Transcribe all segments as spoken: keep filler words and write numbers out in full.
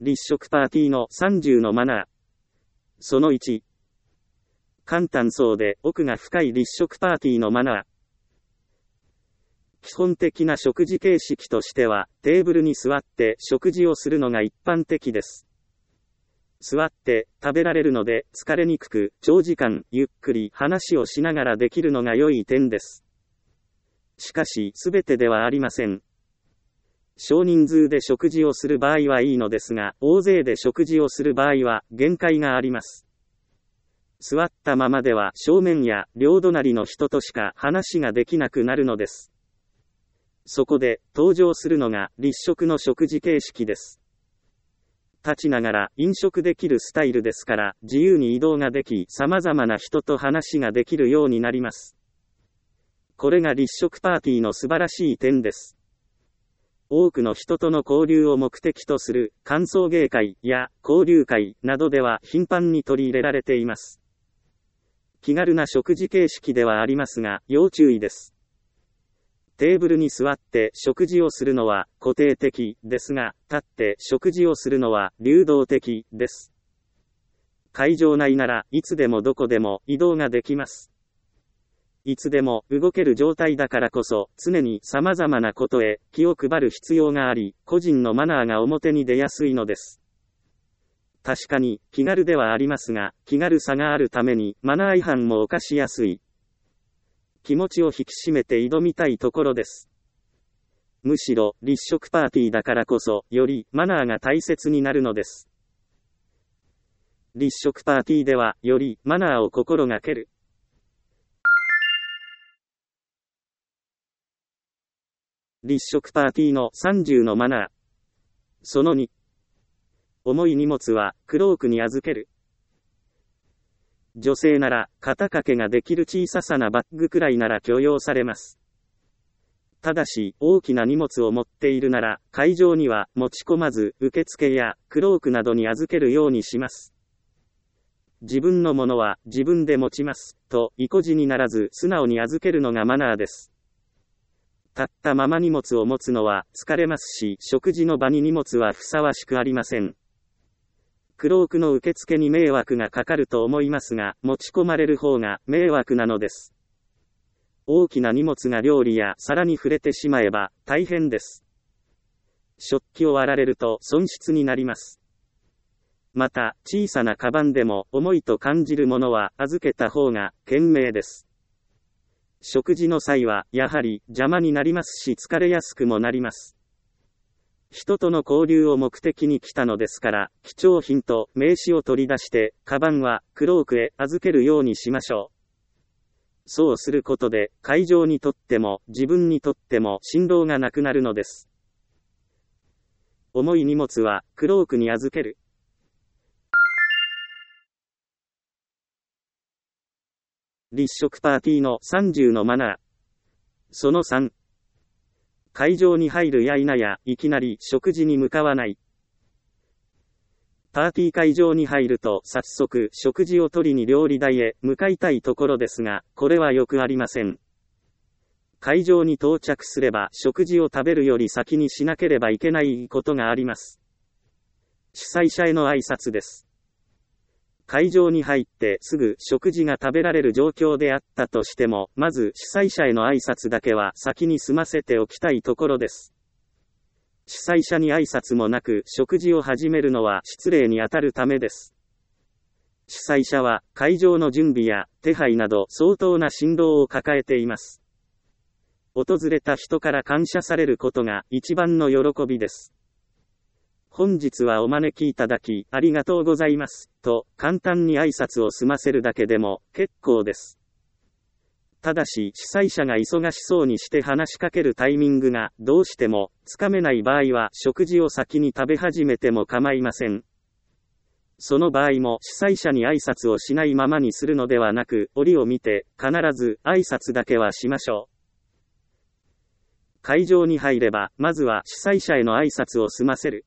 立食パーティーのさんじゅうのマナー。そのいち。簡単そうで奥が深い立食パーティーのマナー。基本的な食事形式としては、テーブルに座って食事をするのが一般的です。座って食べられるので疲れにくく、長時間ゆっくり話をしながらできるのが良い点です。しかし、すべてではありません。少人数で食事をする場合はいいのですが、大勢で食事をする場合は限界があります。座ったままでは正面や両隣の人としか話ができなくなるのです。そこで登場するのが立食の食事形式です。立ちながら飲食できるスタイルですから自由に移動ができ様々な人と話ができるようになります。これが立食パーティーの素晴らしい点です。多くの人との交流を目的とする歓送迎会や交流会などでは頻繁に取り入れられています。気軽な食事形式ではありますが要注意です。テーブルに座って食事をするのは固定的ですが、立って食事をするのは流動的です。会場内ならいつでもどこでも移動ができます。いつでも動ける状態だからこそ常に様々なことへ気を配る必要があり、個人のマナーが表に出やすいのです。確かに気軽ではありますが、気軽さがあるためにマナー違反も犯しやすい。気持ちを引き締めて挑みたいところです。むしろ立食パーティーだからこそよりマナーが大切になるのです。立食パーティーではよりマナーを心がける。立食パーティーのさんじゅうのマナー。そのに。重い荷物はクロークに預ける。女性なら肩掛けができる小ささなバッグくらいなら許容されます。ただし大きな荷物を持っているなら会場には持ち込まず受付やクロークなどに預けるようにします。自分のものは自分で持ちますと意固地にならず素直に預けるのがマナーです。立ったまま荷物を持つのは疲れますし、食事の場に荷物はふさわしくありません。クロークの受付に迷惑がかかると思いますが、持ち込まれる方が迷惑なのです。大きな荷物が料理や皿に触れてしまえば大変です。食器を割られると損失になります。また、小さなカバンでも重いと感じるものは預けた方が賢明です。食事の際はやはり邪魔になりますし疲れやすくもなります。人との交流を目的に来たのですから、貴重品と名刺を取り出して、カバンはクロークへ預けるようにしましょう。そうすることで、会場にとっても自分にとっても振動がなくなるのです。重い荷物はクロークに預ける。立食パーティーのさんじゅうのマナー。そのさん。会場に入るや否や、いきなり食事に向かわない。パーティー会場に入ると早速食事を取りに料理台へ向かいたいところですが、これはよくありません。会場に到着すれば食事を食べるより先にしなければいけないことがあります。主催者への挨拶です。会場に入ってすぐ食事が食べられる状況であったとしても、まず主催者への挨拶だけは先に済ませておきたいところです。主催者に挨拶もなく食事を始めるのは失礼に当たるためです。主催者は会場の準備や手配など相当な心労を抱えています。訪れた人から感謝されることが一番の喜びです。本日はお招きいただきありがとうございますと簡単に挨拶を済ませるだけでも結構です。ただし主催者が忙しそうにして話しかけるタイミングがどうしてもつかめない場合は食事を先に食べ始めても構いません。その場合も主催者に挨拶をしないままにするのではなく、折を見て必ず挨拶だけはしましょう。会場に入ればまずは主催者への挨拶を済ませる。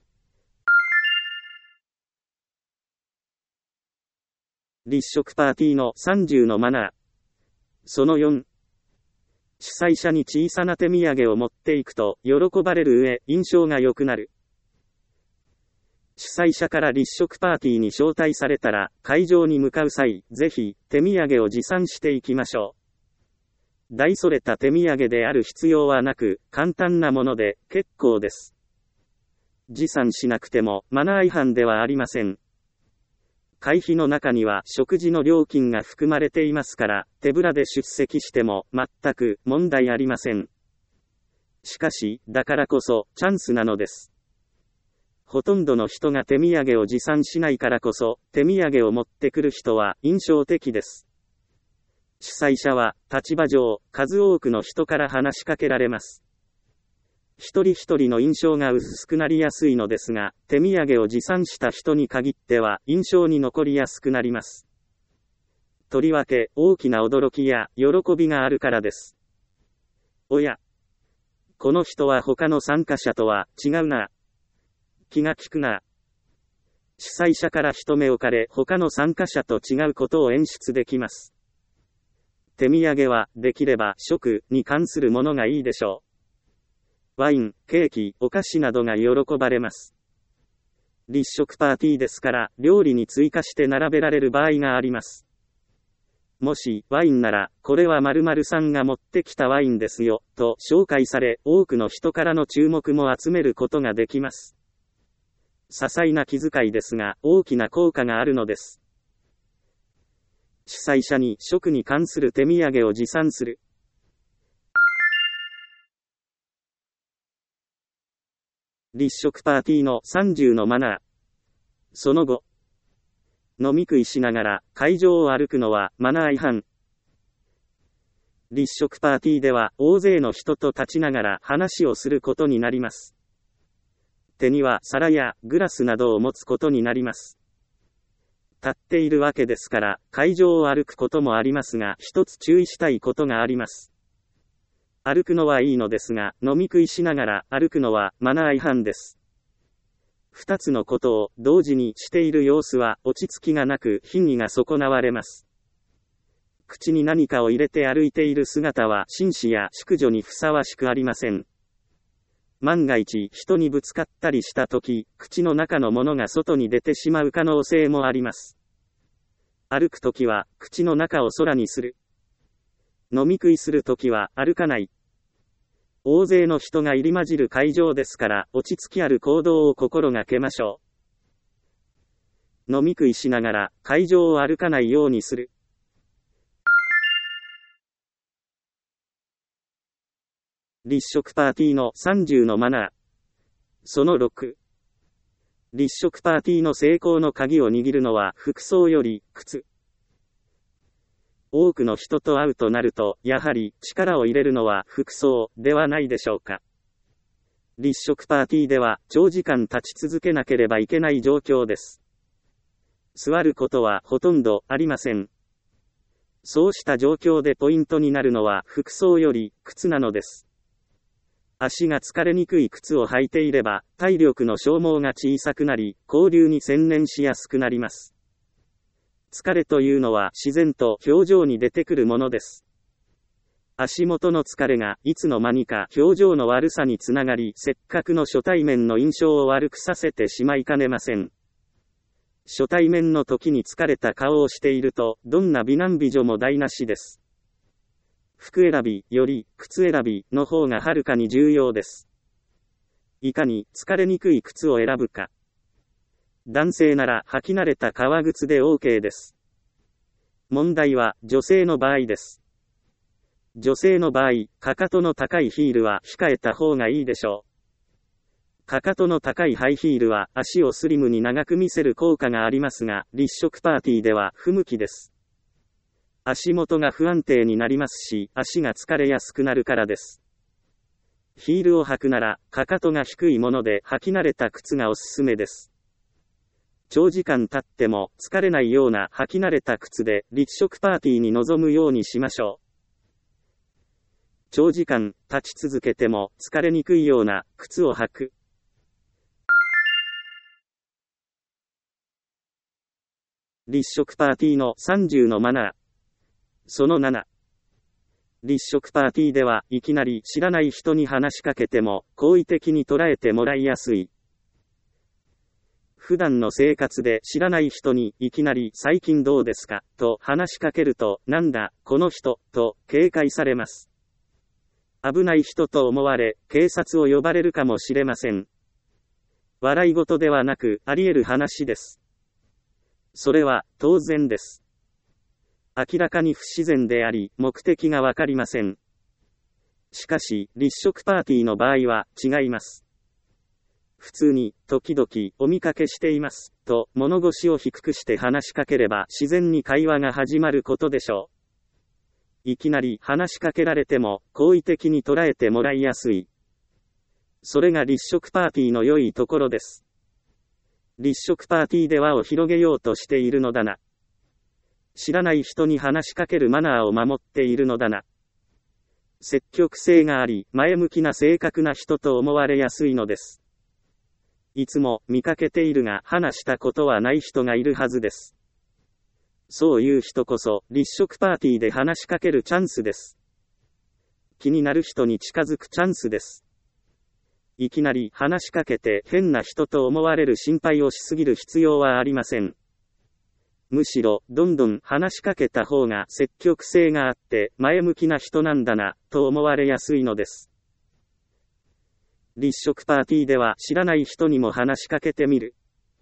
立食パーティーのさんじゅうのマナー。そのよん。主催者に小さな手土産を持っていくと喜ばれる上、印象が良くなる。 主催者から立食パーティーに招待されたら、会場に向かう際、ぜひ、手土産を持参していきましょう。大それた手土産である必要はなく、簡単なもので、結構です。持参しなくても、マナー違反ではありません。会費の中には食事の料金が含まれていますから、手ぶらで出席しても全く問題ありません。しかし、だからこそチャンスなのです。ほとんどの人が手土産を持参しないからこそ、手土産を持ってくる人は印象的です。主催者は立場上、数多くの人から話しかけられます。一人一人の印象が薄くなりやすいのですが、手土産を持参した人に限っては印象に残りやすくなります。とりわけ大きな驚きや喜びがあるからです。おや、この人は他の参加者とは違うな。気が利くな。主催者から一目置かれ他の参加者と違うことを演出できます。手土産はできれば食に関するものがいいでしょう。ワイン、ケーキ、お菓子などが喜ばれます。立食パーティーですから、料理に追加して並べられる場合があります。もし、ワインなら、これは〇〇さんが持ってきたワインですよ、と紹介され、多くの人からの注目も集めることができます。些細な気遣いですが、大きな効果があるのです。主催者に食に関する手土産を持参する。立食パーティーのさんじゅうのマナー。その後、飲み食いしながら会場を歩くのはマナー違反。立食パーティーでは大勢の人と立ちながら話をすることになります。手には皿やグラスなどを持つことになります。立っているわけですから会場を歩くこともありますが、一つ注意したいことがあります。歩くのはいいのですが、飲み食いしながら歩くのはマナー違反です。二つのことを同時にしている様子は落ち着きがなく品位が損なわれます。口に何かを入れて歩いている姿は紳士や淑女にふさわしくありません。万が一人にぶつかったりしたとき、口の中のものが外に出てしまう可能性もあります。歩くときは口の中を空にする。飲み食いするときは歩かない。大勢の人が入り混じる会場ですから、落ち着きある行動を心がけましょう。飲み食いしながら、会場を歩かないようにする。立食パーティーのさんじゅうのマナー。そのろく。立食パーティーの成功の鍵を握るのは服装より靴。多くの人と会うとなると、やはり力を入れるのは服装ではないでしょうか。立食パーティーでは長時間立ち続けなければいけない状況です。座ることはほとんどありません。そうした状況でポイントになるのは服装より靴なのです。足が疲れにくい靴を履いていれば、体力の消耗が小さくなり、交流に専念しやすくなります。疲れというのは自然と表情に出てくるものです。足元の疲れがいつの間にか表情の悪さにつながり、せっかくの初対面の印象を悪くさせてしまいかねません。初対面の時に疲れた顔をしていると、どんな美男美女も台無しです。服選びより靴選びの方がはるかに重要です。いかに疲れにくい靴を選ぶか。男性なら履き慣れた革靴で OK です。問題は女性の場合です。女性の場合、かかとの高いヒールは控えた方がいいでしょう。かかとの高いハイヒールは足をスリムに長く見せる効果がありますが、立食パーティーでは不向きです。足元が不安定になりますし、足が疲れやすくなるからです。ヒールを履くなら、かかとが低いもので履き慣れた靴がおすすめです。長時間経っても疲れないような履き慣れた靴で立食パーティーに臨むようにしましょう。長時間立ち続けても疲れにくいような靴を履く。立食パーティーのさんじゅうのマナー。そのなな。立食パーティーではいきなり知らない人に話しかけても好意的に捉えてもらいやすい。 普段の生活で知らない人にいきなり最近どうですかと話しかけると、なんだ、この人、と警戒されます。危ない人と思われ、警察を呼ばれるかもしれません。笑い事ではなく、あり得る話です。それは、当然です。明らかに不自然であり、目的がわかりません。しかし、立食パーティーの場合は、違います。普通に、時々、お見かけしています、と、物腰を低くして話しかければ、自然に会話が始まることでしょう。いきなり、話しかけられても、好意的に捉えてもらいやすい。それが立食パーティーの良いところです。立食パーティーで輪を広げようとしているのだな。知らない人に話しかけるマナーを守っているのだな。積極性があり、前向きな正確な人と思われやすいのです。いつも見かけているが話したことはない人がいるはずです。そういう人こそ立食パーティーで話しかけるチャンスです。気になる人に近づくチャンスです。いきなり話しかけて変な人と思われる心配をしすぎる必要はありません。むしろどんどん話しかけた方が積極性があって前向きな人なんだなと思われやすいのです。立食パーティーでは知らない人にも話しかけてみる。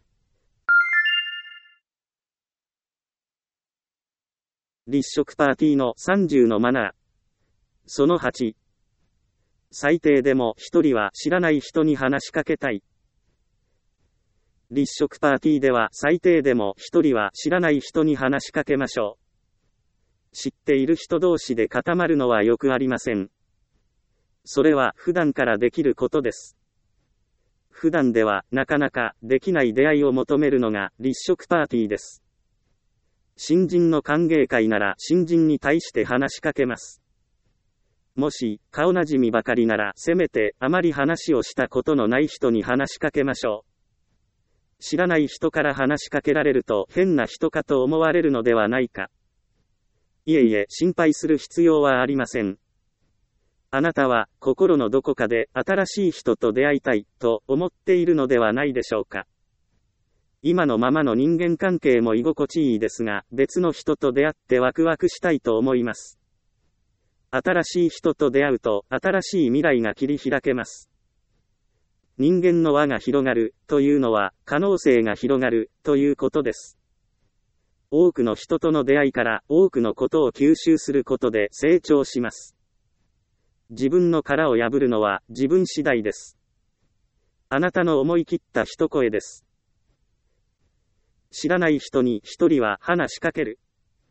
立食パーティーのさんじゅうのマナー。そのはち。最低でも一人は知らない人に話しかけたい。立食パーティーでは最低でも一人は知らない人に話しかけましょう。知っている人同士で固まるのはよくありません。それは普段からできることです。普段ではなかなかできない出会いを求めるのが立食パーティーです。新人の歓迎会なら新人に対して話しかけます。もし顔なじみばかりならせめてあまり話をしたことのない人に話しかけましょう。知らない人から話しかけられると変な人かと思われるのではないか。いえいえ、心配する必要はありません。あなたは心のどこかで新しい人と出会いたいと思っているのではないでしょうか。今のままの人間関係も居心地いいですが、別の人と出会ってワクワクしたいと思います。新しい人と出会うと新しい未来が切り開けます。人間の輪が広がるというのは可能性が広がるということです。多くの人との出会いから多くのことを吸収することで成長します。自分の殻を破るのは自分次第です。あなたの思い切った一声です。知らない人に一人は話しかける。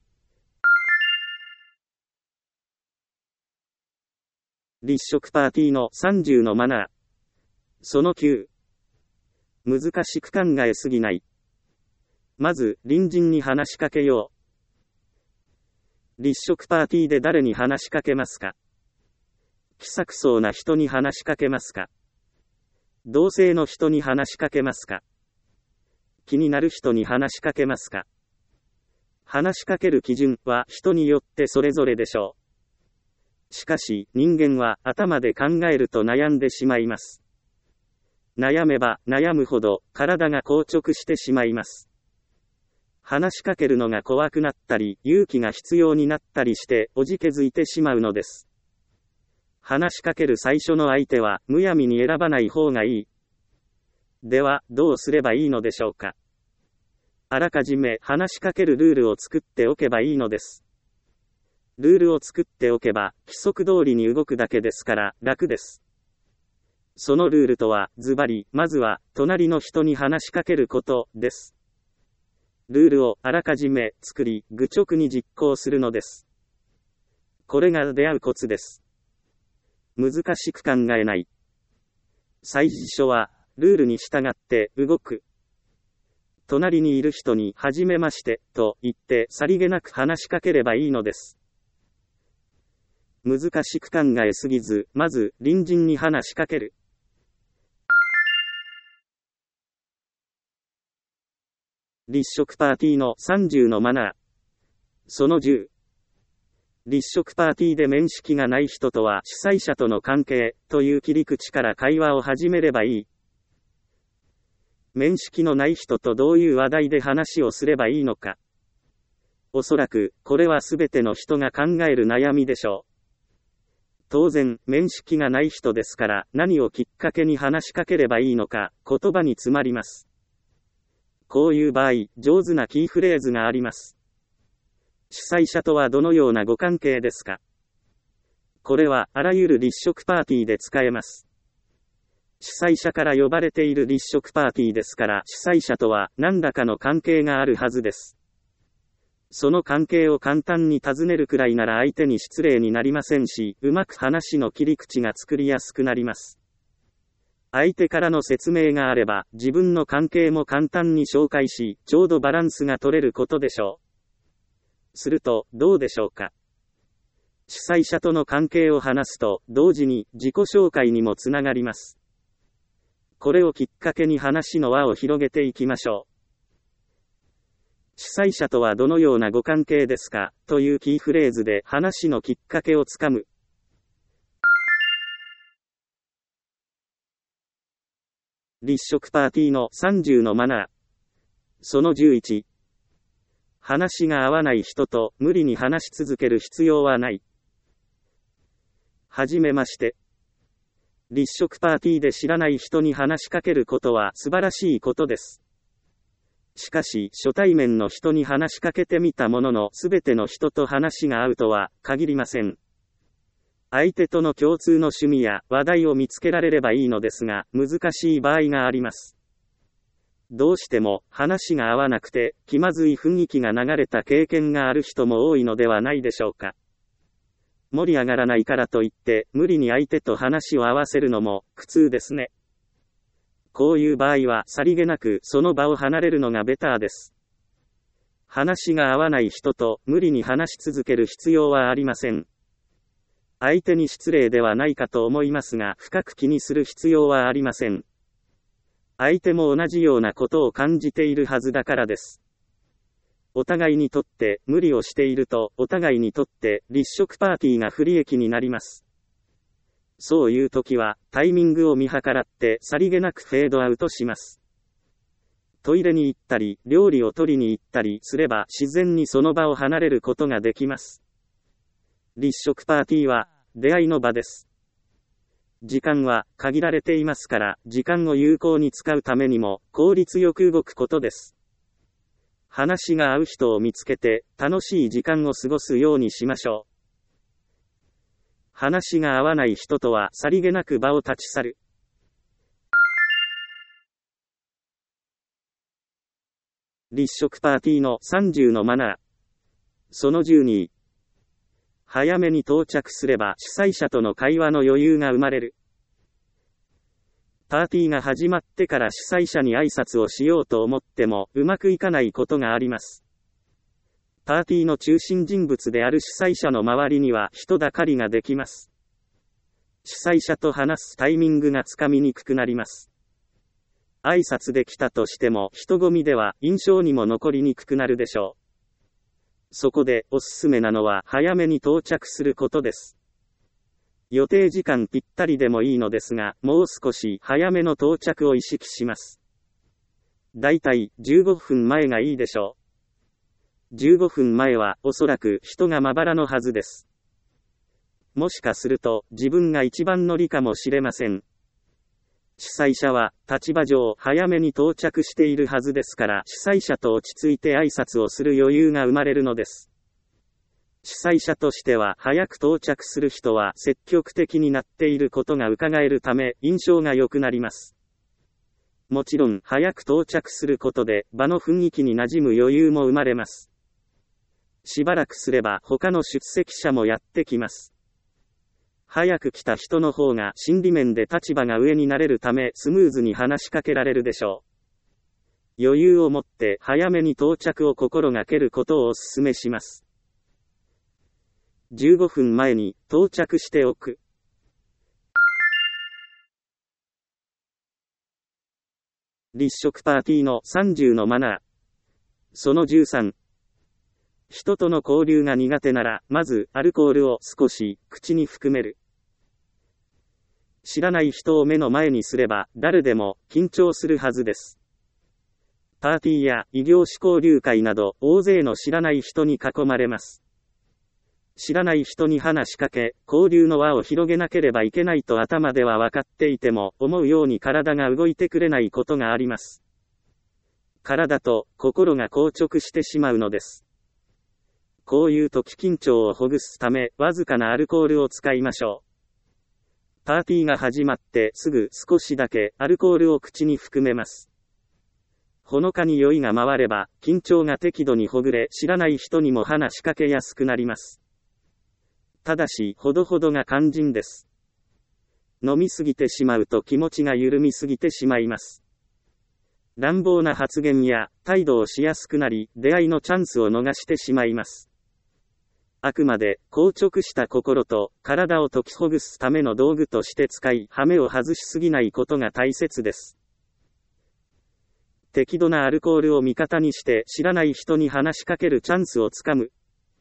立食パーティーのさんじゅうのマナー。そのきゅう。難しく考えすぎない。まず、隣人に話しかけよう。立食パーティーで誰に話しかけますか？気さくそうな人に話しかけますか？同性の人に話しかけますか？気になる人に話しかけますか？話しかける基準は人によってそれぞれでしょう。しかし、人間は頭で考えると悩んでしまいます。悩めば悩むほど体が硬直してしまいます。話しかけるのが怖くなったり、勇気が必要になったりしておじけづいてしまうのです。話しかける最初の相手はむやみに選ばない方がいい。では、どうすればいいのでしょうか。あらかじめ話しかけるルールを作っておけばいいのです。ルールを作っておけば、規則通りに動くだけですから楽です。そのルールとは、ズバリ、まずは、隣の人に話しかけることです。ルールをあらかじめ作り、愚直に実行するのです。これが出会うコツです。難しく考えない。最初は、ルールに従って動く。隣にいる人に、はじめまして、と言って、さりげなく話しかければいいのです。難しく考えすぎず、まず、隣人に話しかける。立食パーティーのさんじゅうのマナー。そのじゅう。立食パーティーで面識がない人とは主催者との関係という切り口から会話を始めればいい。 面識のない人とどういう話題で話をすればいいのか。おそらく、これはすべての人が考える悩みでしょう。当然、面識がない人ですから、何をきっかけに話しかければいいのか、言葉に詰まります。こういう場合、上手なキーフレーズがあります。主催者とはどのようなご関係ですか？これは、あらゆる立食パーティーで使えます。主催者から呼ばれている立食パーティーですから、主催者とは何らかの関係があるはずです。その関係を簡単に尋ねるくらいなら相手に失礼になりませんし、うまく話の切り口が作りやすくなります。相手からの説明があれば、自分の関係も簡単に紹介し、ちょうどバランスが取れることでしょう。すると、どうでしょうか。主催者との関係を話すと、同時に自己紹介にもつながります。これをきっかけに話の輪を広げていきましょう。主催者とはどのようなご関係ですかというキーフレーズで話のきっかけをつかむ。立食パーティーのさんじゅうのマナー。そのじゅういち。話が合わない人と無理に話し続ける必要はない。はじめまして。立食パーティーで知らない人に話しかけることは素晴らしいことです。しかし、初対面の人に話しかけてみたものの、すべての人と話が合うとは限りません。相手との共通の趣味や話題を見つけられればいいのですが、難しい場合があります。どうしても話が合わなくて気まずい雰囲気が流れた経験がある人も多いのではないでしょうか。盛り上がらないからといって無理に相手と話を合わせるのも苦痛ですね。こういう場合はさりげなくその場を離れるのがベターです。話が合わない人と無理に話し続ける必要はありません。相手に失礼ではないかと思いますが、深く気にする必要はありません。相手も同じようなことを感じているはずだからです。お互いにとって無理をしていると、お互いにとって立食パーティーが不利益になります。そういう時は、タイミングを見計らってさりげなくフェードアウトします。トイレに行ったり、料理を取りに行ったりすれば自然にその場を離れることができます。立食パーティーは、出会いの場です。時間は限られていますから、時間を有効に使うためにも、効率よく動くことです。話が合う人を見つけて、楽しい時間を過ごすようにしましょう。話が合わない人とはさりげなく場を立ち去る。立食パーティーのさんじゅうのマナー。そのじゅうに。早めに到着すれば主催者との会話の余裕が生まれる。パーティーが始まってから主催者に挨拶をしようと思ってもうまくいかないことがあります。パーティーの中心人物である主催者の周りには人だかりができます。主催者と話すタイミングがつかみにくくなります。挨拶できたとしても人混みでは印象にも残りにくくなるでしょう。そこでおすすめなのは早めに到着することです。予定時間ぴったりでもいいのですが、もう少し早めの到着を意識します。だいたいじゅうごふんまえがいいでしょう。じゅうごふんまえはおそらく人がまばらのはずです。もしかすると自分が一番乗りかもしれません。主催者は立場上早めに到着しているはずですから、主催者と落ち着いて挨拶をする余裕が生まれるのです。主催者としては早く到着する人は積極的になっていることが伺えるため印象が良くなります。もちろん早く到着することで場の雰囲気に馴染む余裕も生まれます。しばらくすれば他の出席者もやってきます。早く来た人の方が心理面で立場が上になれるためスムーズに話しかけられるでしょう。余裕を持って早めに到着を心がけることをお勧めします。じゅうごふんまえに到着しておく。立食パーティーのさんじゅうのマナー。そのじゅうさん。人との交流が苦手なら、まずアルコールを少し口に含める。知らない人を目の前にすれば誰でも緊張するはずです。 パーティーや異業種交流会など大勢の知らない人に囲まれます。知らない人に話しかけ、交流の輪を広げなければいけないと頭では分かっていても、思うように体が動いてくれないことがあります。体と心が硬直してしまうのです。こういう時緊張をほぐすため、わずかなアルコールを使いましょう。パーティーが始まってすぐ少しだけアルコールを口に含めます。ほのかに酔いが回れば、緊張が適度にほぐれ、知らない人にも話しかけやすくなります。ただし、ほどほどが肝心です。飲みすぎてしまうと気持ちが緩みすぎてしまいます。乱暴な発言や態度をしやすくなり、出会いのチャンスを逃してしまいます。あくまで、硬直した心と体を解きほぐすための道具として使い、羽目を外しすぎないことが大切です。適度なアルコールを味方にして知らない人に話しかけるチャンスをつかむ。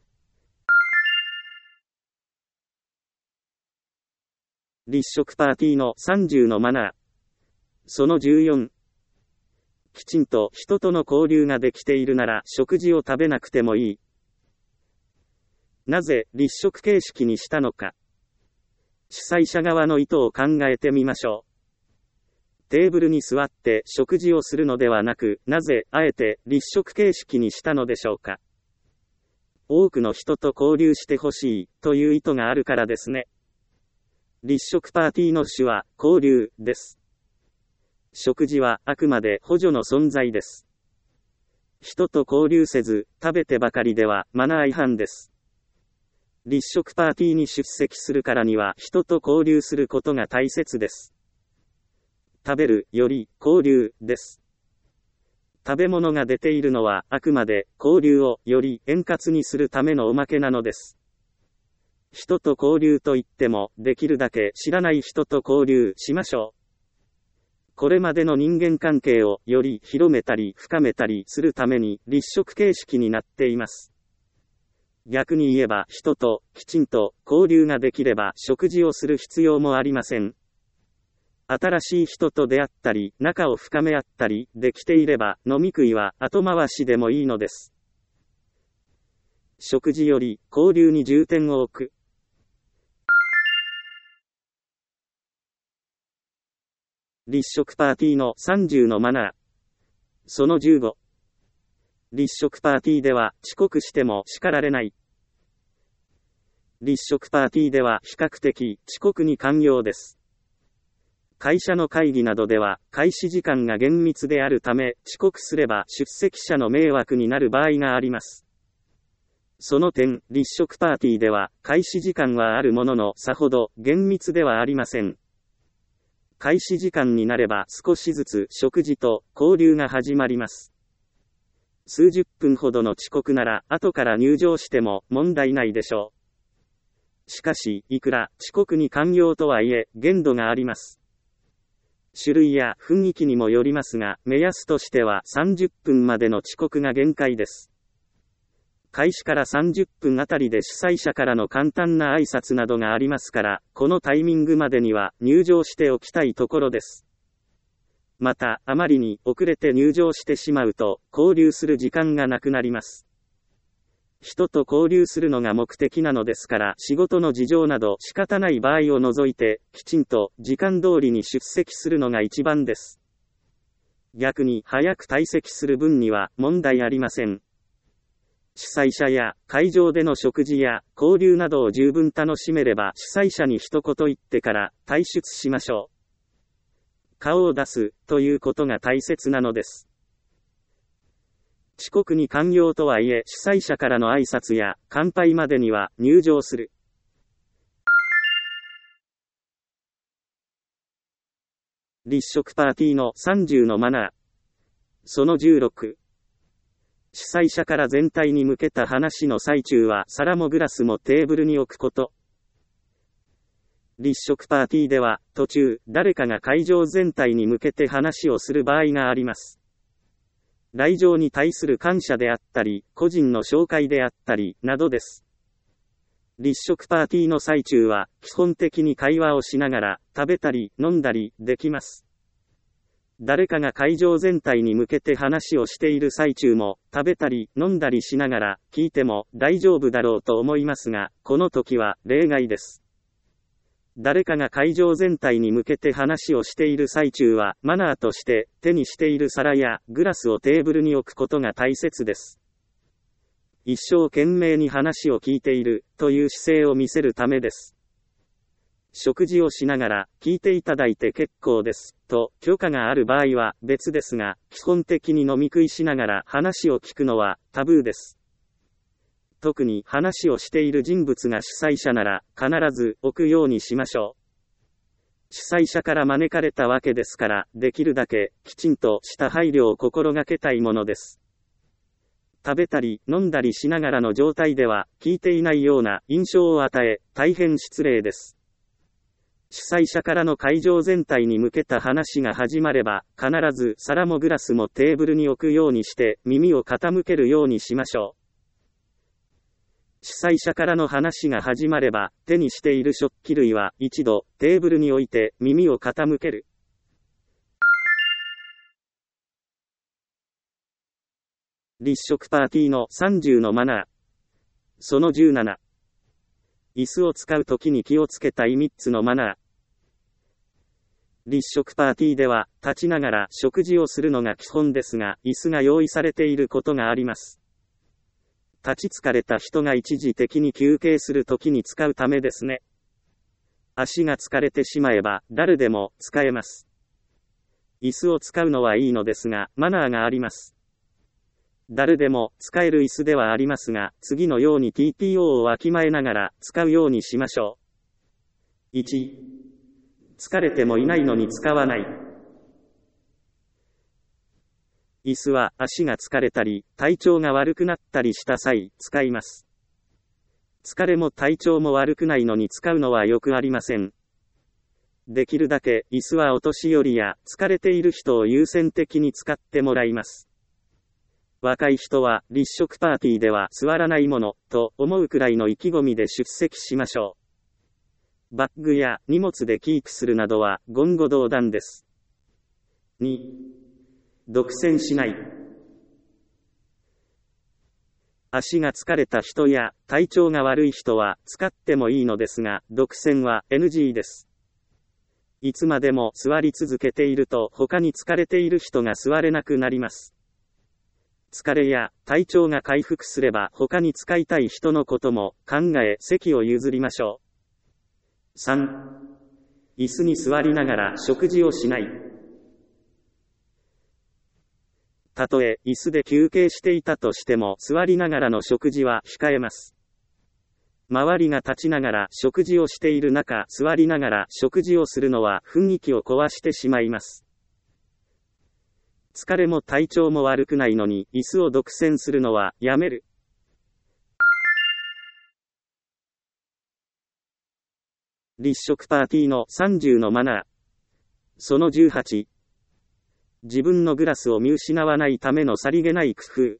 立食パーティーのさんじゅうのマナー。そのじゅうよん。きちんと人との交流ができているなら食事を食べなくてもいい。なぜ立食形式にしたのか。主催者側の意図を考えてみましょう。テーブルに座って食事をするのではなく、なぜあえて立食形式にしたのでしょうか。多くの人と交流してほしいという意図があるからですね。立食パーティーの主は交流です。食事はあくまで補助の存在です。人と交流せず、食べてばかりではマナー違反です。立食パーティーに出席するからには人と交流することが大切です。食べるより交流です。食べ物が出ているのはあくまで交流をより円滑にするためのおまけなのです。人と交流といっても、できるだけ知らない人と交流しましょう。これまでの人間関係をより広めたり深めたりするために立食形式になっています。逆に言えば人ときちんと交流ができれば食事をする必要もありません。新しい人と出会ったり仲を深め合ったりできていれば飲み食いは後回しでもいいのです。食事より交流に重点を置く。立食パーティーのさんじゅうのマナー。そのじゅうご。立食パーティーでは遅刻しても叱られない。立食パーティーでは比較的遅刻に寛容です。会社の会議などでは開始時間が厳密であるため遅刻すれば出席者の迷惑になる場合があります。その点、立食パーティーでは開始時間はあるもののさほど厳密ではありません。開始時間になれば少しずつ食事と交流が始まります。数十分ほどの遅刻なら後から入場しても問題ないでしょう。しかし、いくら遅刻に寛容とはいえ限度があります。種類や雰囲気にもよりますが、目安としてはさんじゅっぷんまでの遅刻が限界です。開始からさんじゅっぷんあたりで主催者からの簡単な挨拶などがありますから、このタイミングまでには入場しておきたいところです。また、あまりに遅れて入場してしまうと、交流する時間がなくなります。人と交流するのが目的なのですから、仕事の事情など仕方ない場合を除いて、きちんと時間通りに出席するのが一番です。逆に早く退席する分には問題ありません。主催者や会場での食事や交流などを十分楽しめれば主催者に一言言ってから退出しましょう。顔を出すということが大切なのです。遅刻に寛容とはいえ主催者からの挨拶や乾杯までには入場する。立食パーティーのさんじゅうのマナー。そのじゅうろく。主催者から全体に向けた話の最中は皿もグラスもテーブルに置くこと。立食パーティーでは途中誰かが会場全体に向けて話をする場合があります。来場に対する感謝であったり、個人の紹介であったり、などです。立食パーティーの最中は基本的に会話をしながら食べたり飲んだりできます。 誰かが会場全体に向けて話をしている最中も、食べたり飲んだりしながら聞いても大丈夫だろうと思いますが、この時は例外です。誰かが会場全体に向けて話をしている最中は、マナーとして手にしている皿やグラスをテーブルに置くことが大切です。一生懸命に話を聞いているという姿勢を見せるためです。食事をしながら聞いていただいて結構ですと許可がある場合は別ですが、基本的に飲み食いしながら話を聞くのはタブーです。特に話をしている人物が主催者なら必ず置くようにしましょう。主催者から招かれたわけですから、できるだけきちんとした配慮を心がけたいものです。食べたり飲んだりしながらの状態では聞いていないような印象を与え、大変失礼です。主催者からの会場全体に向けた話が始まれば、必ず皿もグラスもテーブルに置くようにして耳を傾けるようにしましょう。主催者からの話が始まれば、手にしている食器類は一度テーブルに置いて耳を傾ける。立食パーティーのさんじゅうのマナー。そのじゅうなな。椅子を使うときに気をつけたいみっつのマナー。立食パーティーでは、立ちながら食事をするのが基本ですが、椅子が用意されていることがあります。立ち疲れた人が一時的に休憩するときに使うためですね。足が疲れてしまえば、誰でも使えます。椅子を使うのはいいのですが、マナーがあります。誰でも使える椅子ではありますが、次のように ティーピーオー をわきまえながら使うようにしましょう。いち. 疲れてもいないのに使わない。椅子は足が疲れたり、体調が悪くなったりした際、使います。疲れも体調も悪くないのに使うのはよくありません。できるだけ椅子はお年寄りや疲れている人を優先的に使ってもらいます。若い人は立食パーティーでは座らないものと思うくらいの意気込みで出席しましょう。バッグや荷物でキープするなどは言語道断です。に. 独占しない。足が疲れた人や体調が悪い人は使ってもいいのですが、独占は エヌジー です。いつまでも座り続けていると他に疲れている人が座れなくなります。疲れや体調が回復すれば他に使いたい人のことも考え席を譲りましょう。さん. 椅子に座りながら食事をしない。たとえ椅子で休憩していたとしても座りながらの食事は控えます。周りが立ちながら食事をしている中、座りながら食事をするのは雰囲気を壊してしまいます。疲れも体調も悪くないのに椅子を独占するのはやめる。立食パーティーのさんじゅうのマナー。そのじゅうはち。自分のグラスを見失わないためのさりげない工夫。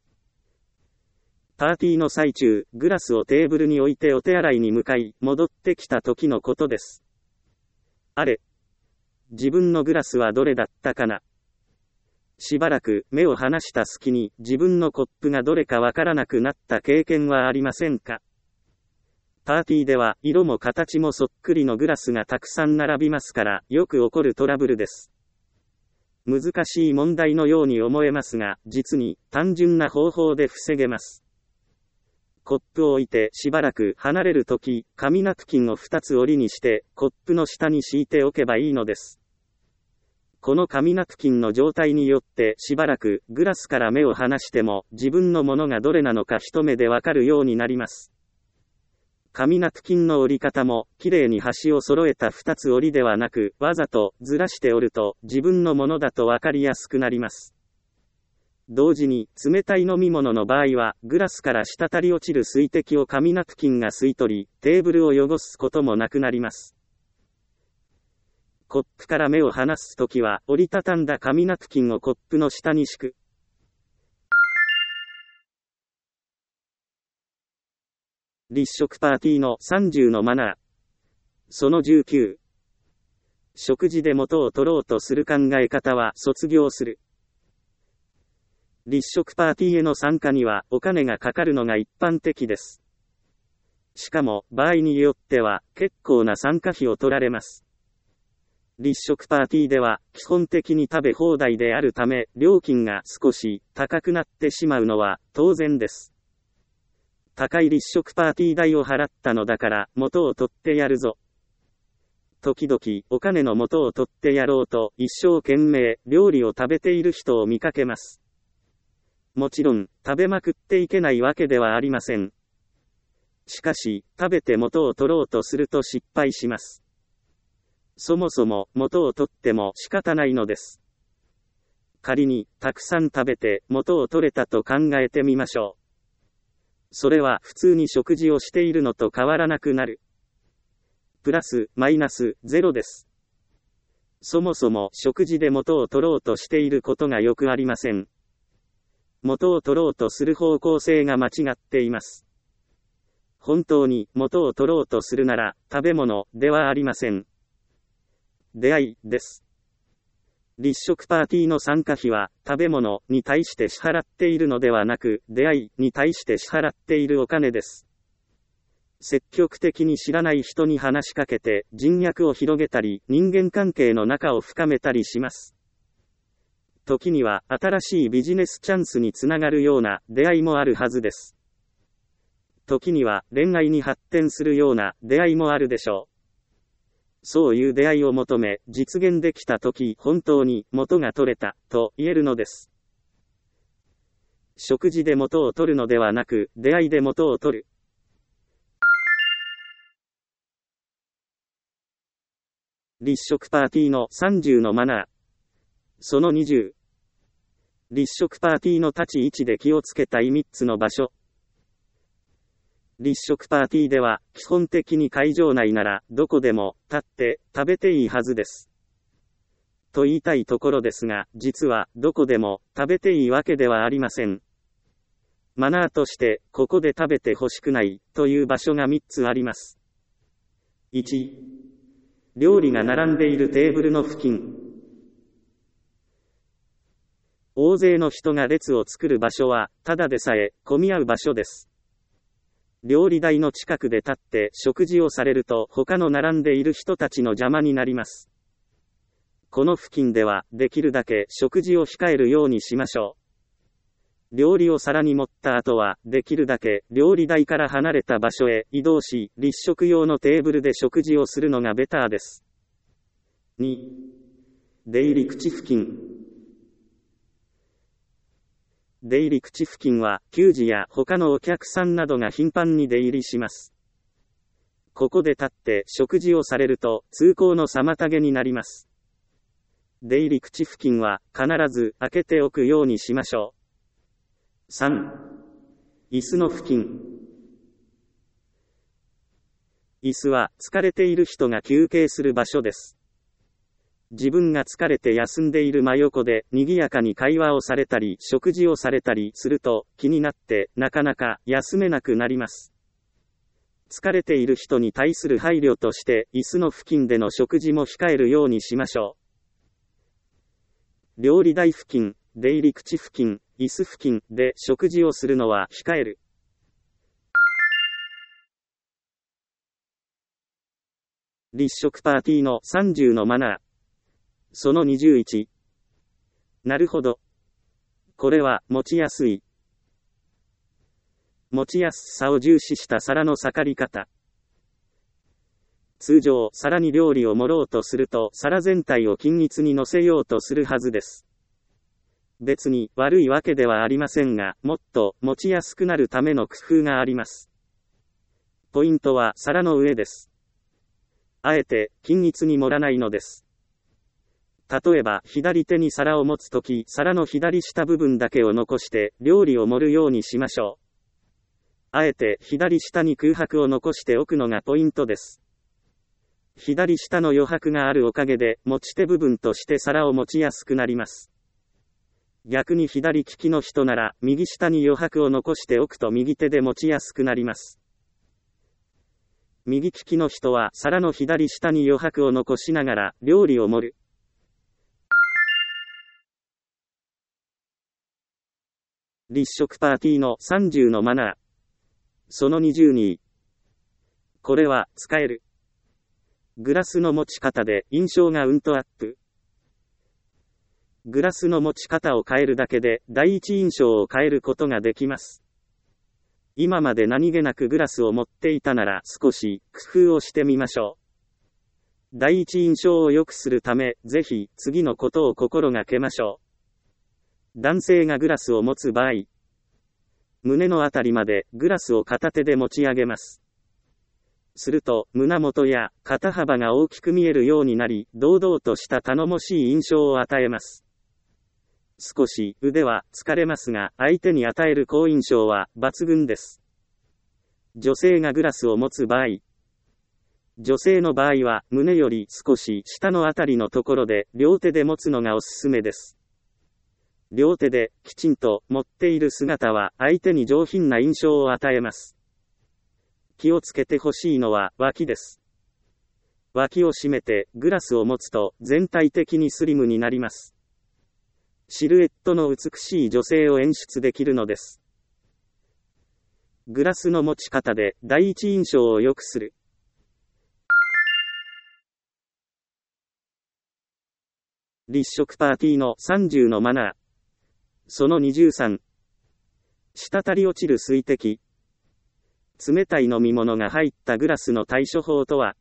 パーティーの最中、グラスをテーブルに置いてお手洗いに向かい、戻ってきた時のことです。あれ、自分のグラスはどれだったかな。しばらく目を離した隙に自分のコップがどれかわからなくなった経験はありませんか。パーティーでは色も形もそっくりのグラスがたくさん並びますからよく起こるトラブルです。難しい問題のように思えますが、実に単純な方法で防げます。コップを置いてしばらく離れるとき、紙ナプキンをふたつ折りにしてコップの下に敷いておけばいいのです。この紙ナプキンの状態によってしばらくグラスから目を離しても自分のものがどれなのか一目でわかるようになります。紙ナプキンの折り方も、きれいに端を揃えたふたつ折りではなく、わざとずらして折ると、自分のものだとわかりやすくなります。同時に、冷たい飲み物の場合は、グラスから滴り落ちる水滴を紙ナプキンが吸い取り、テーブルを汚すこともなくなります。コップから目を離すときは、折りたたんだ紙ナプキンをコップの下に敷く。立食パーティーのさんじゅうのマナー。そのじゅうきゅう。 食事で元を取ろうとする考え方は卒業する。立食パーティーへの参加にはお金がかかるのが一般的です。しかも、場合によっては結構な参加費を取られます。立食パーティーでは基本的に食べ放題であるため、料金が少し高くなってしまうのは当然です。高い立食パーティー代を払ったのだから元を取ってやるぞ。時々お金の元を取ってやろうと一生懸命料理を食べている人を見かけます。もちろん食べまくっていけないわけではありません。しかし食べて元を取ろうとすると失敗します。そもそも元を取っても仕方ないのです。仮にたくさん食べて元を取れたと考えてみましょう。それは普通に食事をしているのと変わらなくなる。プラス、マイナス、ゼロです。そもそも食事で元を取ろうとしていることがよくありません。元を取ろうとする方向性が間違っています。本当に元を取ろうとするなら食べ物ではありません。出会いです。立食パーティーの参加費は食べ物に対して支払っているのではなく、出会いに対して支払っているお金です。積極的に知らない人に話しかけて人脈を広げたり、人間関係の仲を深めたりします。時には新しいビジネスチャンスにつながるような出会いもあるはずです。時には恋愛に発展するような出会いもあるでしょう。そういう出会いを求め、実現できたとき、本当に元が取れたと言えるのです。食事で元を取るのではなく、出会いで元を取る。立食パーティーのさんじゅうのマナー。そのにじゅう。立食パーティーの立ち位置で気をつけたいみっつの場所。立食パーティーでは、基本的に会場内なら、どこでも、立って、食べていいはずです。と言いたいところですが、実は、どこでも、食べていいわけではありません。マナーとして、ここで食べてほしくない、という場所がみっつあります。いち、料理が並んでいるテーブルの付近。大勢の人が列を作る場所は、ただでさえ、混み合う場所です。料理台の近くで立って食事をされると他の並んでいる人たちの邪魔になります。この付近ではできるだけ食事を控えるようにしましょう。料理を皿に盛った後はできるだけ料理台から離れた場所へ移動し、立食用のテーブルで食事をするのがベターです。に、出入り口付近。出入り口付近は、給仕や他のお客さんなどが頻繁に出入りします。ここで立って食事をされると、通行の妨げになります。出入り口付近は、必ず開けておくようにしましょう。さん、椅子の付近。椅子は、疲れている人が休憩する場所です。自分が疲れて休んでいる真横で賑やかに会話をされたり食事をされたりすると気になってなかなか休めなくなります。疲れている人に対する配慮として椅子の付近での食事も控えるようにしましょう。料理台付近、出入り口付近、椅子付近で食事をするのは控える。立食パーティーのさんじゅうのマナー。そのにじゅういち。なるほど。これは持ちやすい。持ちやすさを重視した皿の盛り方。通常、皿に料理を盛ろうとすると、皿全体を均一に乗せようとするはずです。別に悪いわけではありませんが、もっと持ちやすくなるための工夫があります。ポイントは皿の上です。あえて均一に盛らないのです。例えば、左手に皿を持つとき、皿の左下部分だけを残して、料理を盛るようにしましょう。あえて、左下に空白を残しておくのがポイントです。左下の余白があるおかげで、持ち手部分として皿を持ちやすくなります。逆に左利きの人なら、右下に余白を残しておくと右手で持ちやすくなります。 右利きの人は皿の左下に余白を残しながら料理を盛る。立食パーティーのさんじゅうのマナー。そのにじゅうに。これは使える。グラスの持ち方で印象がうんとアップ。グラスの持ち方を変えるだけで第一印象を変えることができます。今まで何気なくグラスを持っていたなら少し工夫をしてみましょう。第一印象を良くするため、ぜひ次のことを心がけましょう。男性がグラスを持つ場合、胸のあたりまでグラスを片手で持ち上げます。すると、胸元や肩幅が大きく見えるようになり、堂々とした頼もしい印象を与えます。少し腕は疲れますが、相手に与える好印象は抜群です。女性がグラスを持つ場合、女性の場合は胸より少し下のあたりのところで両手で持つのがおすすめです。両手できちんと持っている姿は相手に上品な印象を与えます。気をつけてほしいのは脇です。脇を締めてグラスを持つと全体的にスリムになります。シルエットの美しい女性を演出できるのです。グラスの持ち方で第一印象を良くする。立食パーティーのさんじゅうのマナー。そのにじゅうさん。滴り落ちる水滴。冷たい飲み物が入ったグラスの対処法とは。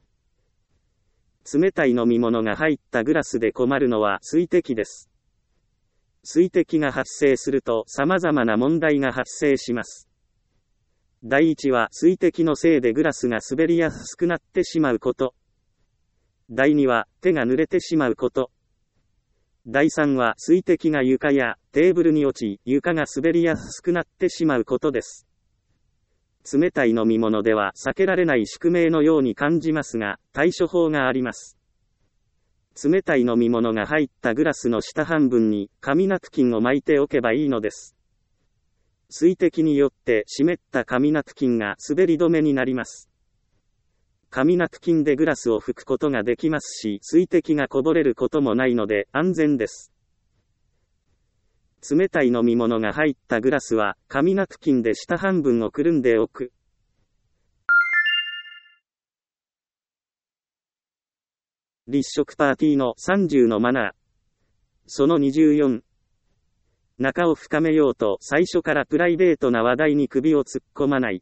冷たい飲み物が入ったグラスで困るのは水滴です。水滴が発生すると様々な問題が発生します。第一は水滴のせいでグラスが滑りやすくなってしまうこと。第二は手が濡れてしまうこと。第三は水滴が床やテーブルに落ち、床が滑りやすくなってしまうことです。冷たい飲み物では避けられない宿命のように感じますが、対処法があります。冷たい飲み物が入ったグラスの下半分に紙ナプキンを巻いておけばいいのです。水滴によって湿った紙ナプキンが滑り止めになります。紙ナプキンでグラスを拭くことができますし、水滴がこぼれることもないので安全です。冷たい飲み物が入ったグラスは紙ナプキンで下半分をくるんでおく。立食パーティーのさんじゅうのマナー。そのにじゅうよん。仲を深めようと最初からプライベートな話題に首を突っ込まない。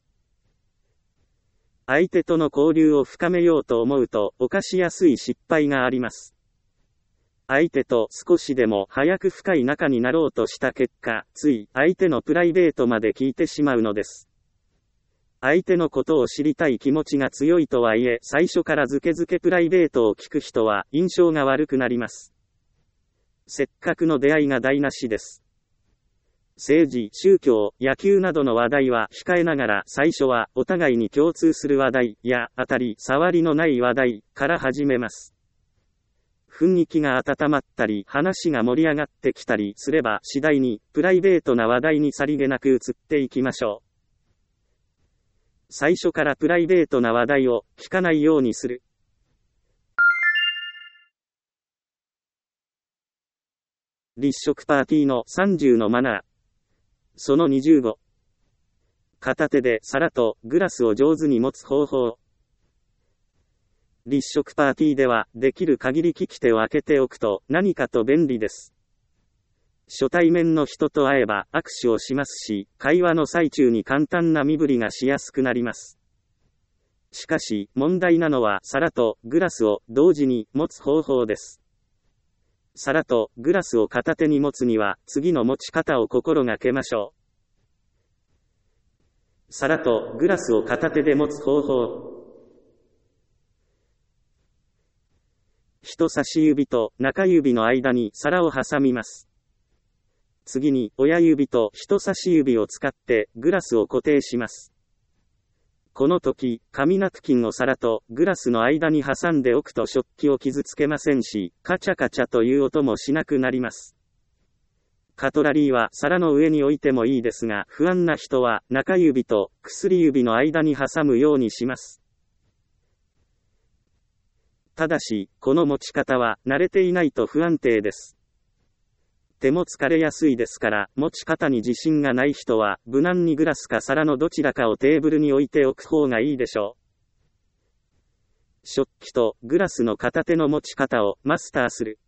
相手との交流を深めようと思うと犯しやすい失敗があります。相手と少しでも早く深い仲になろうとした結果、つい相手のプライベートまで聞いてしまうのです。相手のことを知りたい気持ちが強いとはいえ、最初からずけずけプライベートを聞く人は印象が悪くなります。せっかくの出会いが台無しです。政治、宗教、野球などの話題は控えながら、最初はお互いに共通する話題や当たり障りのない話題から始めます。雰囲気が温まったり話が盛り上がってきたりすれば次第にプライベートな話題にさりげなく移っていきましょう。最初からプライベートな話題を聞かないようにする。立食パーティーのさんじゅうのマナー。そのにじゅうご。片手で皿とグラスを上手に持つ方法。立食パーティーではできる限り利き手を開けておくと何かと便利です。初対面の人と会えば握手をしますし、会話の最中に簡単な身振りがしやすくなります。しかし、問題なのは皿とグラスを同時に持つ方法です。皿とグラスを片手に持つには次の持ち方を心がけましょう。皿とグラスを片手で持つ方法。人差し指と中指の間に皿を挟みます。次に親指と人差し指を使ってグラスを固定します。この時、紙ナプキンを皿とグラスの間に挟んでおくと食器を傷つけませんし、カチャカチャという音もしなくなります。カトラリーは皿の上に置いてもいいですが、不安な人は中指と薬指の間に挟むようにします。 ただし、この持ち方は慣れていないと不安定です。手も疲れやすいですから、持ち方に自信がない人は、無難にグラスか皿のどちらかをテーブルに置いておく方がいいでしょう。食器とグラスの片手の持ち方をマスターする。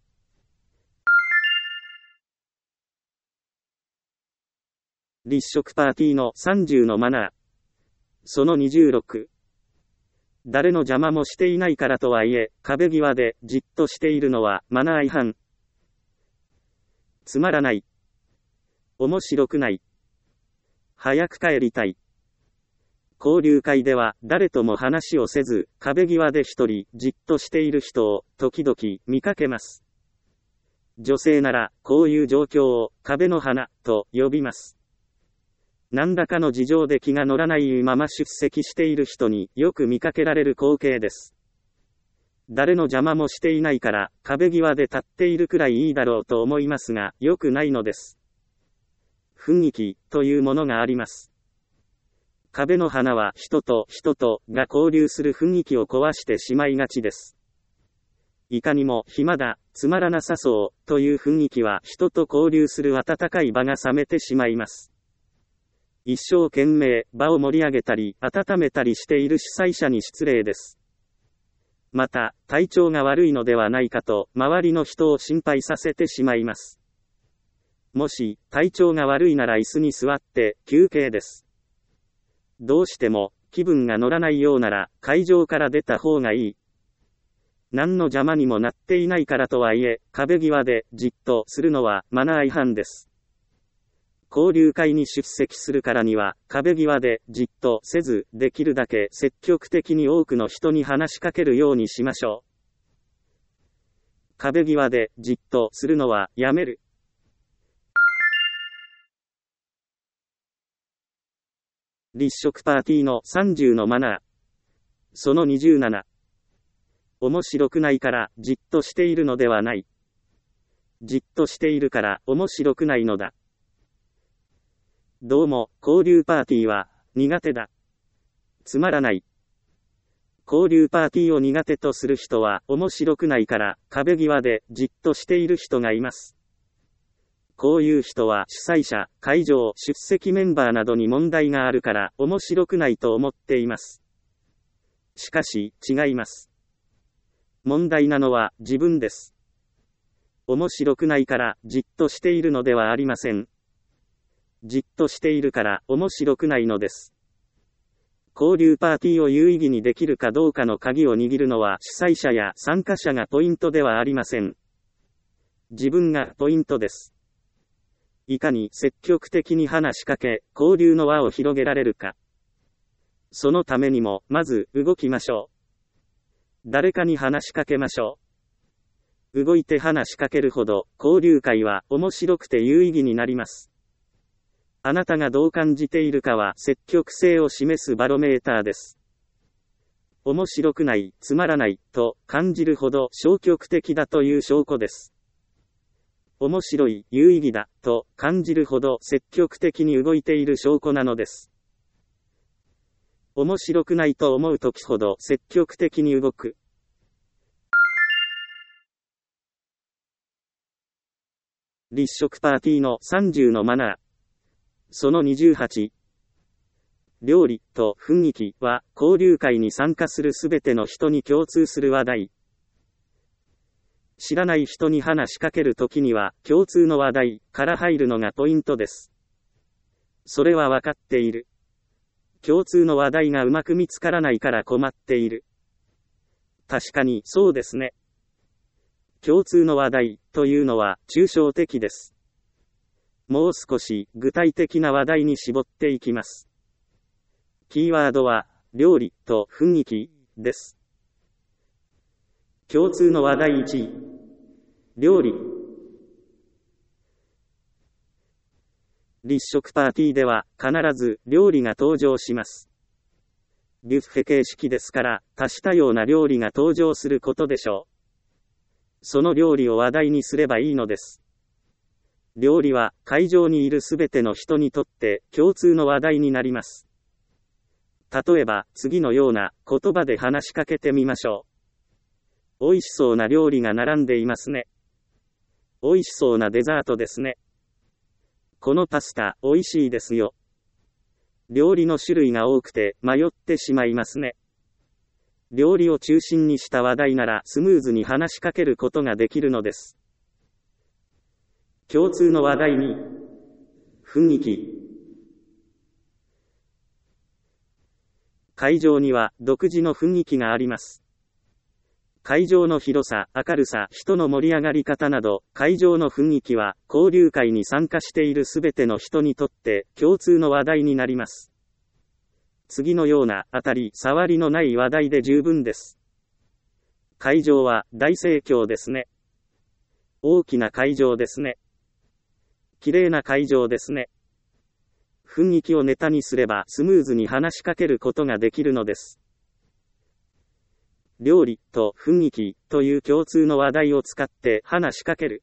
立食パーティーのさんじゅうのマナー。そのにじゅうろく。誰の邪魔もしていないからとはいえ、壁際でじっとしているのはマナー違反。つまらない。面白くない。早く帰りたい。交流会では誰とも話をせず、壁際で一人じっとしている人を時々見かけます。女性ならこういう状況を壁の花と呼びます。何らかの事情で気が乗らないまま出席している人によく見かけられる光景です。誰の邪魔もしていないから壁際で立っているくらいいいだろうと思いますが、良くないのです。雰囲気というものがあります。壁の花は人と人とが交流する雰囲気を壊してしまいがちです。いかにも暇だ、つまらなさそうという雰囲気は人と交流する温かい場が冷めてしまいます。一生懸命場を盛り上げたり温めたりしている主催者に失礼です。また、体調が悪いのではないかと周りの人を心配させてしまいます。もし体調が悪いなら椅子に座って休憩です。どうしても気分が乗らないようなら会場から出た方がいい。何の邪魔にもなっていないからとはいえ、壁際でじっとするのはマナー違反です。交流会に出席するからには、壁際でじっとせず、できるだけ積極的に多くの人に話しかけるようにしましょう。壁際でじっとするのはやめる。立食パーティーのさんじゅうのマナー。そのにじゅうなな。面白くないからじっとしているのではない。じっとしているから面白くないのだ。どうも、交流パーティーは苦手だ。つまらない。交流パーティーを苦手とする人は面白くないから壁際でじっとしている人がいます。こういう人は主催者、会場、出席メンバーなどに問題があるから面白くないと思っています。しかし、違います。問題なのは自分です。面白くないからじっとしているのではありません。じっとしているから面白くないのです。交流パーティーを有意義にできるかどうかの鍵を握るのは主催者や参加者がポイントではありません。自分がポイントです。いかに積極的に話しかけ、交流の輪を広げられるか。そのためにも、まず動きましょう。誰かに話しかけましょう。動いて話しかけるほど、交流会は面白くて有意義になります。あなたがどう感じているかは積極性を示すバロメーターです。面白くない、つまらない、と感じるほど消極的だという証拠です。面白い、有意義だ、と感じるほど積極的に動いている証拠なのです。面白くないと思うときほど積極的に動く。立食パーティーのさんじゅうのマナー。そのにじゅうはち。料理と雰囲気は交流会に参加するすべての人に共通する話題。知らない人に話しかけるときには共通の話題から入るのがポイントです。それはわかっている。共通の話題がうまく見つからないから困っている。確かにそうですね。共通の話題というのは抽象的です。もう少し具体的な話題に絞っていきます。キーワードは料理と雰囲気です。共通の話題いちい。料理。立食パーティーでは必ず料理が登場します。ビュッフェ形式ですから多種多様な料理が登場することでしょう。その料理を話題にすればいいのです。料理は会場にいるすべての人にとって共通の話題になります。例えば次のような言葉で話しかけてみましょう。 美味しそうな料理が並んでいますね。美味しそうなデザートですね。このパスタ、美味しいですよ。料理の種類が多くて迷ってしまいますね。料理を中心にした話題ならスムーズに話しかけることができるのです。共通の話題に、雰囲気。会場には独自の雰囲気があります。会場の広さ、明るさ、人の盛り上がり方など、会場の雰囲気は交流会に参加しているすべての人にとって共通の話題になります。次のような当たり障りのない話題で十分です。会場は大盛況ですね。大きな会場ですね。綺麗な会場ですね。雰囲気をネタにすればスムーズに話しかけることができるのです。料理と雰囲気という共通の話題を使って話しかける。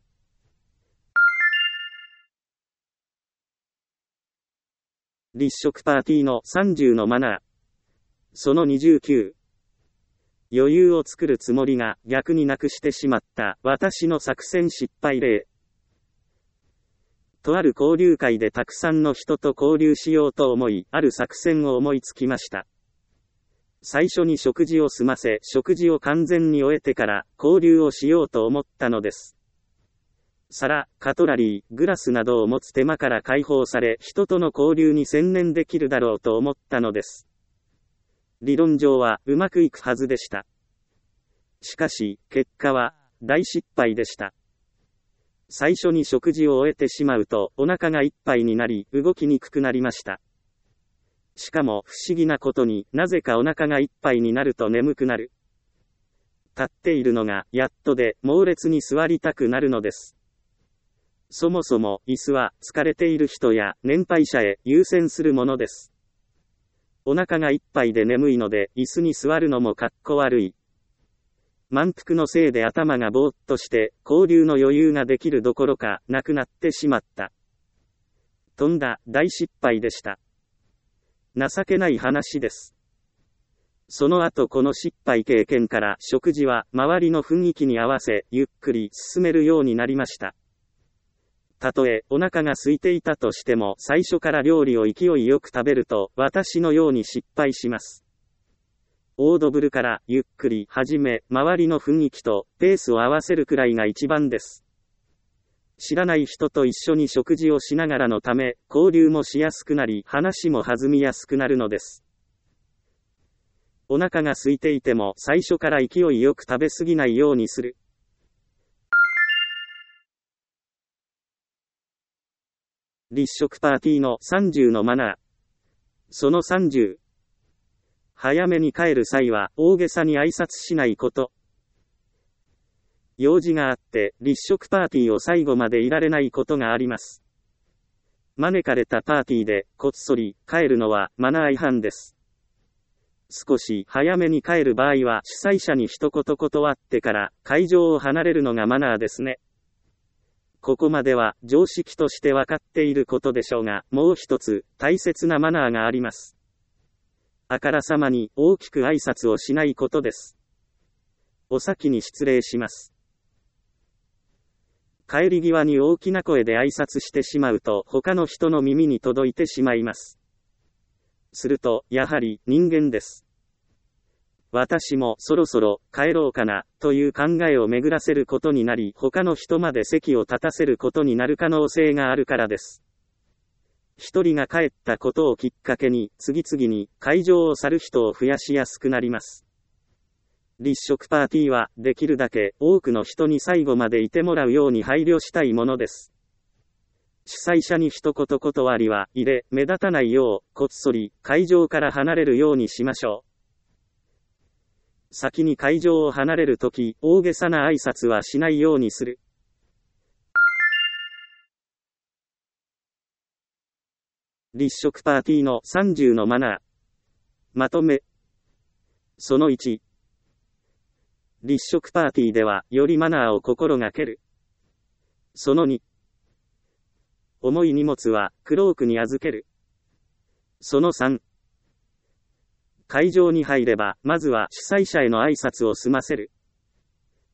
立食パーティーのさんじゅうのマナー。そのにじゅうきゅう。余裕を作るつもりが逆になくしてしまった私の作戦失敗例。とある交流会でたくさんの人と交流しようと思い、ある作戦を思いつきました。最初に食事を済ませ、食事を完全に終えてから交流をしようと思ったのです。皿、カトラリー、グラスなどを持つ手間から解放され、人との交流に専念できるだろうと思ったのです。理論上はうまくいくはずでした。しかし、結果は大失敗でした。最初に食事を終えてしまうと、お腹がいっぱいになり、動きにくくなりました。しかも不思議なことになぜかお腹がいっぱいになると眠くなる。立っているのがやっとで猛烈に座りたくなるのです。そもそも椅子は疲れている人や年配者へ優先するものです。お腹がいっぱいで眠いので椅子に座るのもかっこ悪い。満腹のせいで頭がぼーっとして交流の余裕ができるどころかなくなってしまった。とんだ大失敗でした。情けない話です。その後この失敗経験から食事は周りの雰囲気に合わせゆっくり進めるようになりました。たとえお腹が空いていたとしても最初から料理を勢いよく食べると私のように失敗します。オードブルからゆっくり始め、周りの雰囲気とペースを合わせるくらいが一番です。知らない人と一緒に食事をしながらのため、交流もしやすくなり、話も弾みやすくなるのです。お腹が空いていても、最初から勢いよく食べ過ぎないようにする。立食パーティーのさんじゅうのマナー。そのさんじゅう。早めに帰る際は、大げさに挨拶しないこと。用事があって、立食パーティーを最後までいられないことがあります。招かれたパーティーで、こっそり帰るのはマナー違反です。少し早めに帰る場合は、主催者に一言断ってから会場を離れるのがマナーですね。ここまでは常識としてわかっていることでしょうが、もう一つ大切なマナーがあります。あからさまに大きく挨拶をしないことです。お先に失礼します。帰り際に大きな声で挨拶してしまうと他の人の耳に届いてしまいます。すると、やはり人間です。私もそろそろ帰ろうかなという考えを巡らせることになり、他の人まで席を立たせることになる可能性があるからです。一人が帰ったことをきっかけに、次々に会場を去る人を増やしやすくなります。立食パーティーは、できるだけ多くの人に最後までいてもらうように配慮したいものです。主催者に一言断りは入れ、目立たないよう、こっそり会場から離れるようにしましょう。先に会場を離れるとき、大げさな挨拶はしないようにする。立食パーティーのさんじゅうのマナー。まとめ。そのいち。立食パーティーでは、よりマナーを心がける。そのに。重い荷物は、クロークに預ける。そのさん。会場に入れば、まずは主催者への挨拶を済ませる。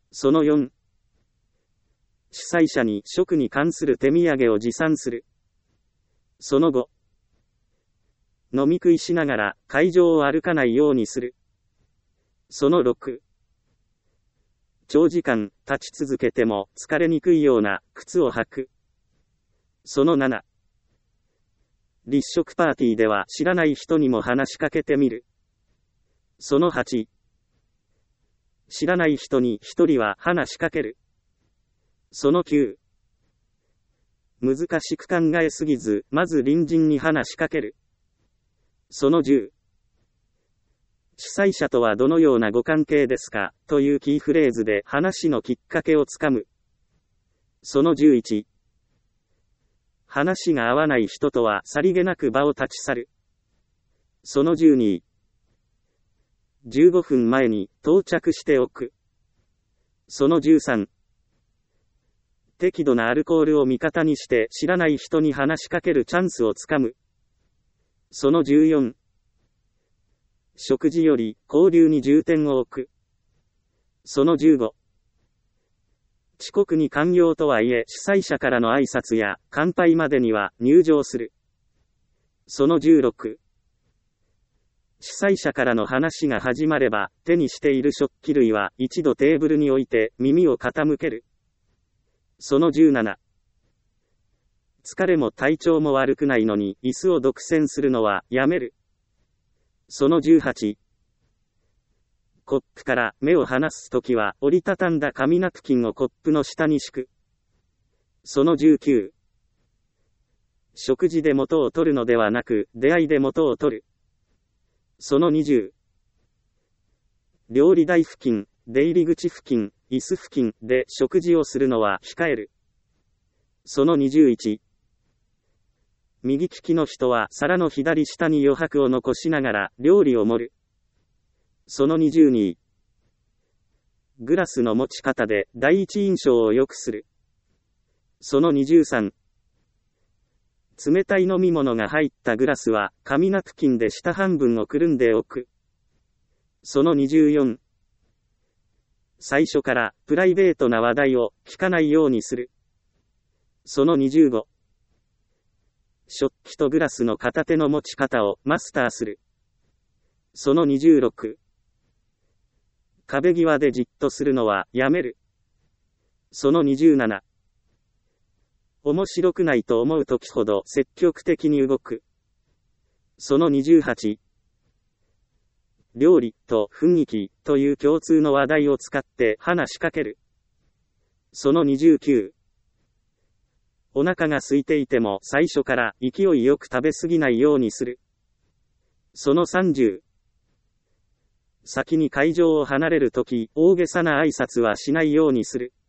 そのよん、主催者に食に関する手土産を持参する。そのご、飲み食いしながら会場を歩かないようにする。そのろく、長時間立ち続けても疲れにくいような靴を履く。そのなな、立食パーティーでは知らない人にも話しかけてみる。そのはち、知らない人に一人は話しかける。そのきゅう、難しく考えすぎず、まず隣人に話しかける。そのじゅう、主催者とはどのようなご関係ですかというキーフレーズで話のきっかけをつかむ。そのじゅういち、話が合わない人とはさりげなく場を立ち去る。そのじゅうに、じゅうごふんまえに到着しておく。そのじゅうさん、適度なアルコールを味方にして知らない人に話しかけるチャンスをつかむ。そのじゅうよん、食事より交流に重点を置く。そのじゅうご、遅刻に寛容とはいえ主催者からの挨拶や乾杯までには入場する。そのじゅうろく、主催者からの話が始まれば手にしている食器類は一度テーブルに置いて耳を傾ける。そのじゅうなな、疲れも体調も悪くないのに椅子を独占するのはやめる。そのじゅうはち、コップから目を離すときは折りたたんだ紙ナプキンをコップの下に敷く。そのじゅうきゅう、食事で元を取るのではなく出会いで元を取る。そのにじゅう、料理台付近、出入り口付近、椅子付近で食事をするのは控える。そのにじゅういち、右利きの人は皿の左下に余白を残しながら料理を盛る。そのにじゅうに、グラスの持ち方で第一印象を良くする。そのにじゅうさん、冷たい飲み物が入ったグラスは紙ナプキンで下半分をくるんでおく。そのにじゅうよん、最初からプライベートな話題を聞かないようにする。そのにじゅうご、食器とグラスの片手の持ち方をマスターする。そのにじゅうろく、壁際でじっとするのはやめる。そのにじゅうなな、面白くないと思うときほど積極的に動く。そのにじゅうはち、料理と雰囲気という共通の話題を使って話しかける。そのにじゅうきゅう、お腹が空いていても最初から勢いよく食べ過ぎないようにする。そのさんじゅう、先に会場を離れるとき、大げさな挨拶はしないようにする。